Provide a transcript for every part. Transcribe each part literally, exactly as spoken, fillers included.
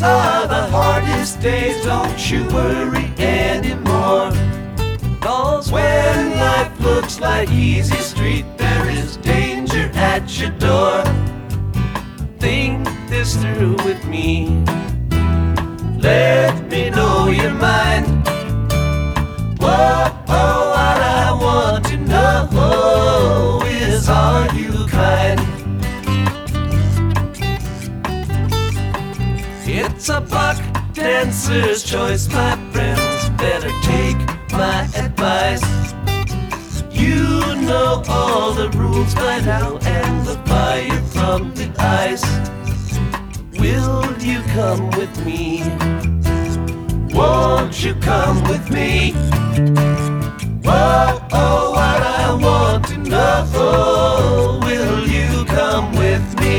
are the hardest days, don't you worry anymore. 'Cause when life looks like easy street, there is danger at your door. Think this through with me. Let me know your mind. Whoa, oh, what I want to know is, are you kind? It's a buck dancer's choice, my friends. Better take my advice. You know all the rules by now, and the fire from the ice. Will you come with me? Won't you come with me? Whoa, oh, what I want to know, will you come with me?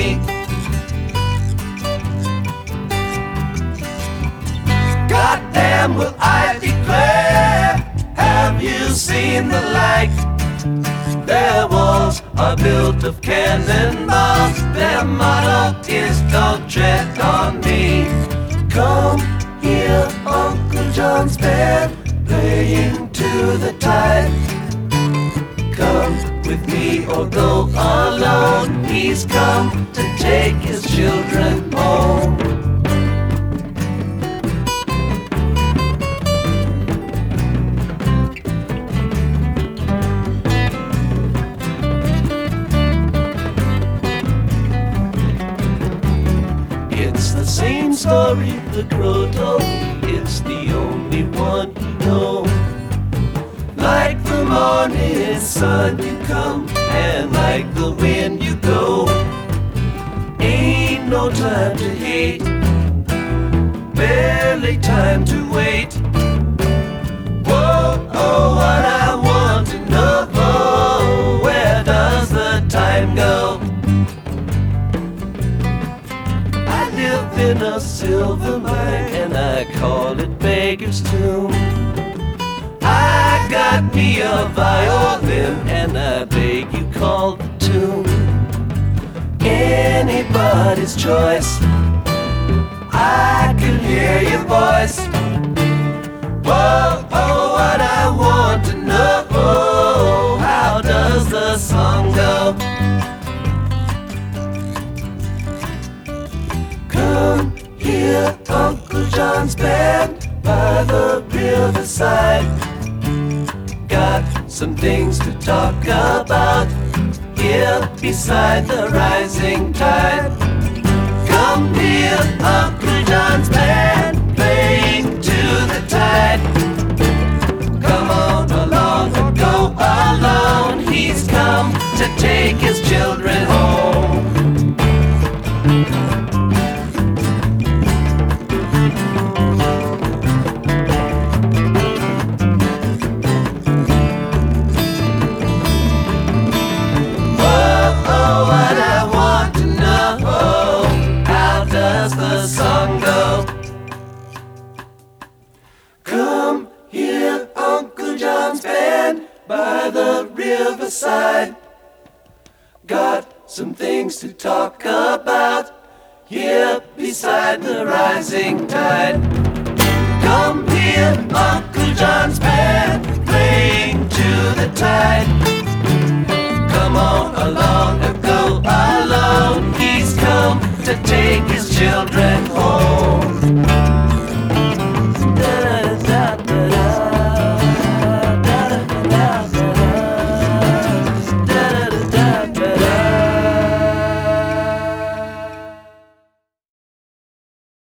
Goddamn, will I declare, have you seen the like? Their walls are built of cannonballs, their motto is don't tread on me. Come here, Uncle John's band, playing to the tide. Come with me or go alone, he's come to take his children home. It's the same story the crow told me, it's the only one you know. Like the morning sun you come, and like the wind you go. Ain't no time to hate, barely time to wait. Whoa, oh, what I want to know, where does the time go? I live in a silver mine, and I call it Beggar's Tomb. I got me a violin, and I beg you call the tune. Anybody's choice, I can hear your voice. Whoa, oh, what I want to know, how does the song go? Come here, Uncle John's band, by the riverside. Got some things to talk about here beside the rising tide. Come here, Uncle John's band, playing to the tide. Come on along or go alone, he's come to take his children home. The song go. Come here, Uncle John's band, by the riverside. Got some things to talk about here beside the rising tide. Come here, Uncle John's band, playing to the tide. Come on along and go alone, he's come to take his children